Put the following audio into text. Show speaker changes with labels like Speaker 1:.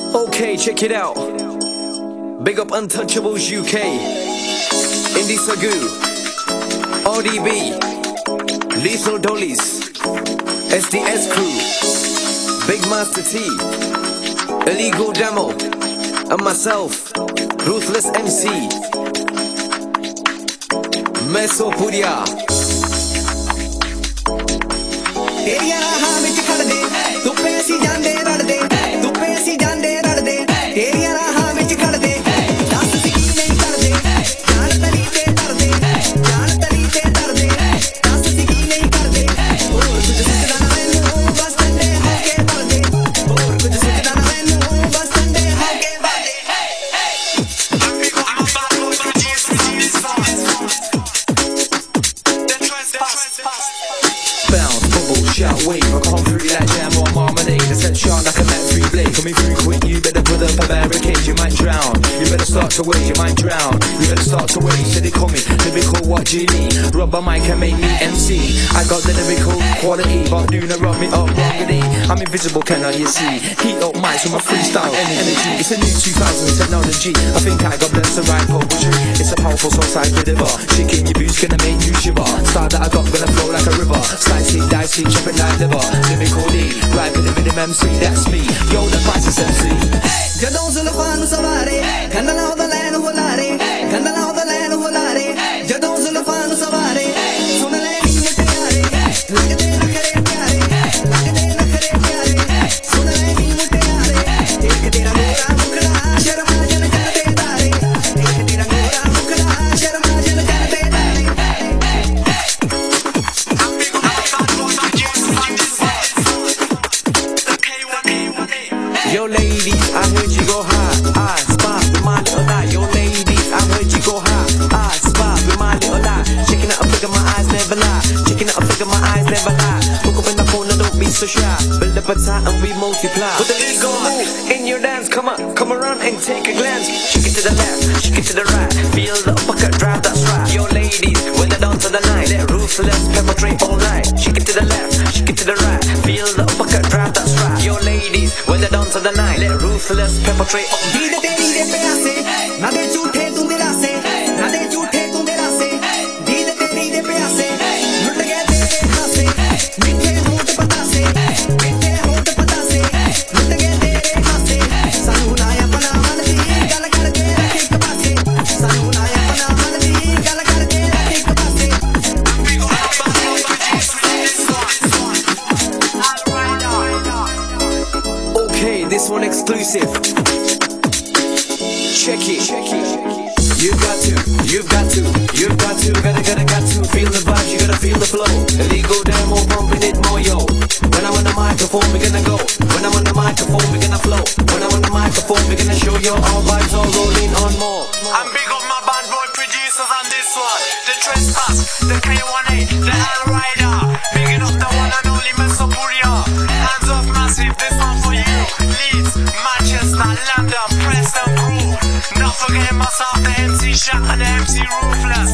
Speaker 1: Okay, check it out. Big up Untouchables UK, Indie Sagu, ODB, Lethal Dollies, SDS Crew, Big Master T, Illegal Demo, and myself, Ruthless MC, Mesopuria. Bounce, bubble, shout, wave, I come through like jam or marmalade. I set sharp like a Met 3 blade. Coming through quick, you better put up a barricade. You might drown, you better start to wait. You might drown, you better start to wait. Said they call me lyrical, what do you need? Rub a mic and make me MC. I got the lyrical quality, but do not rub me up wrongly. I'm invisible, cannot you see? Heat up mics with my freestyle energy. It's a new 2000 technology. I think I got blessed to write poetry. It's a powerful soul side deliver. Shaking your boots gonna make you shiver. Style that I got gonna flow like a river. Slicey, dicey, chopping like liver. Lyrical D, right with the rhythm MC, that's me. Yo, the crisis MC.
Speaker 2: ਜਦੋਂ ਜ਼ੁਲਫਾਂ ਨੂੰ ਸਵਾਰੇ ਗੰਦਲਾ ਉਹਦਾ ਲੈਣ ਹੁਲਾਰੇ ਗੰਦਲਾ ਉਹਦਾ ਲੈਣ ਹੁਲਾਰੇ ਜਦੋਂ ਜ਼ੁਲਫਾਂ ਨੂੰ ਸਵਾਰੇ ਸੁਣ ਲੈ ਨੀ ਮੁਟਿਆਰੇ ਲੱਗਦੇ ਨਖਰੇ ਪਿਆਰੇ ਲੱਗਦੇ ਨਖਰੇ ਪਿਆਰੇ ਸੁਣ ਲੈ ਨੀ ਮੁਟਿਆਰੇ ਇੱਕ ਤੇਰਾ ਗੋਰਾ ਮੁਖੜਾ ਸ਼ਰਮਾ ਜਨ ਕਰਦੇ ਤਾਰੇ ਇੱਕ ਤੇਰਾ ਗੋਰਾ ਮੁਖੜਾ ਸ਼ਰਮਾ ਜਨ ਕਰਦੇ ਤਾਰੇ
Speaker 1: Yo ladies, I heard you go high, I spot with my little lie. Yo ladies, I heard you go high, I spot with my little lie. Checking out a figure, my eyes never lie. Checking out a figure, my eyes never lie. Look up in the corner, don't be so shy. Build up a tie and we multiply. With the legal move in your dance, come around and take a glance. Shake it to the left, shake it to the right. Feel the uppercut drive, that's right. Yo ladies, when they're down to the night, let ruthless penetrate all night. Shake it to the left, shake it to the right. Feel the uppercut drive, that's right. Yo ladies, when they're down to the night, let ruthless perpetrate all night.
Speaker 2: दीद तेरी दे प्यासे ना दे झूठे तू मेरा से ना दे झूठे तू मेरा से दीद तेरी दे प्यासे लुट गए तेरे खासे मीठे होंठ पतासे मीठे होंठ पतासे लुट गए तेरे खासे सानू लाया अपना मन दी गल करके रख एक पासे सानू लाया अपना मन दी गल करके रख एक पासे
Speaker 1: Okay, this one exclusive. Check it. You've got to, got to feel the vibes, you gotta feel the flow. Illegal demo, pumping it more, yo. When I'm on the microphone, we're gonna go. When I'm on the microphone, we're gonna flow. When I'm on the microphone, we're gonna show you all vibes, all rolling on more.
Speaker 3: I'm big up my bad boy producers on this one. The Trespass, the K18, the Al Rider. Bigging up the one and only Mesopuria. Hands off massive, this one for you. Leeds, Manchester, London, Preston, Crew. Not forgetting myself, the MC Shaq and the MC Ruthless.